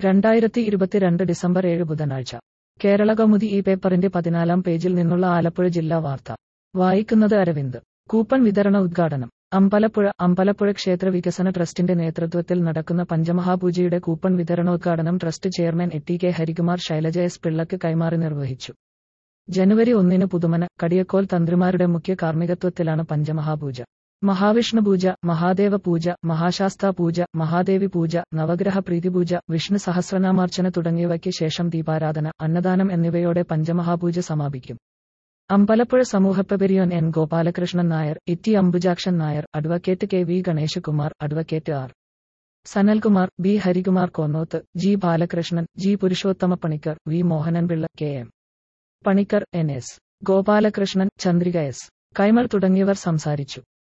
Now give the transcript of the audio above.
2022 December 7 ബുധനാഴ്ച. കേരളകൗമുദി ഈ പേപ്പറിന്റെ 14-ാം പേജിൽ നിന്നുള്ള ആലപ്പുഴ ജില്ലാ വാർത്ത. വായിക്കുന്നത് അരവിന്ദ്. കൂപ്പൺ വിതരണ ഉദ്ഘാടനം. അമ്പലപ്പുഴ ക്ഷേത്ര വികസന ട്രസ്റ്റിന്റെ നേതൃത്വത്തിൽ നടക്കുന്ന പഞ്ചമഹാപൂജയുടെ കൂപ്പൺ വിതരണോദ്ഘാടനം trust chairman T K. Harikumar Shailaja S. പിള്ളക്ക് കൈമാറി നിർവഹിച്ചു. ജനുവരി 1 പുതുമന, കടിയക്കോൽ തന്ത്രിമാരുടെ മുഖ്യ കാർമ്മികത്വത്തിലാണ് പഞ്ചമഹാപൂജ. മഹാവിഷ്ണു പൂജ, മഹാദേവ പൂജ, മഹാശാസ്താ പൂജ, മഹാദേവി പൂജ, നവഗ്രഹ പ്രീതിപൂജ, വിഷ്ണു സഹസ്രനാമാർച്ചന തുടങ്ങിയവയ്ക്ക് ശേഷം ദീപാരാധന, അന്നദാനം എന്നിവയോടെ പഞ്ചമഹാപൂജ സമാപിക്കും. അമ്പലപ്പുഴ സമൂഹപെരിയോൻ N. Gopalakrishnan Nair, T. Ambujakshan Nair, advocate K. V. Ganeshakumar, advocate R. Sanalkumar, B. Harikumar Konnoth, G. Balakrishnan, G. Purushothama Panicker, V. Mohananpillai, K. M. Panicker, N. S. Gopalakrishnan, Chandrika S. Kaimal തുടങ്ങിയവർ സംസാരിച്ചു.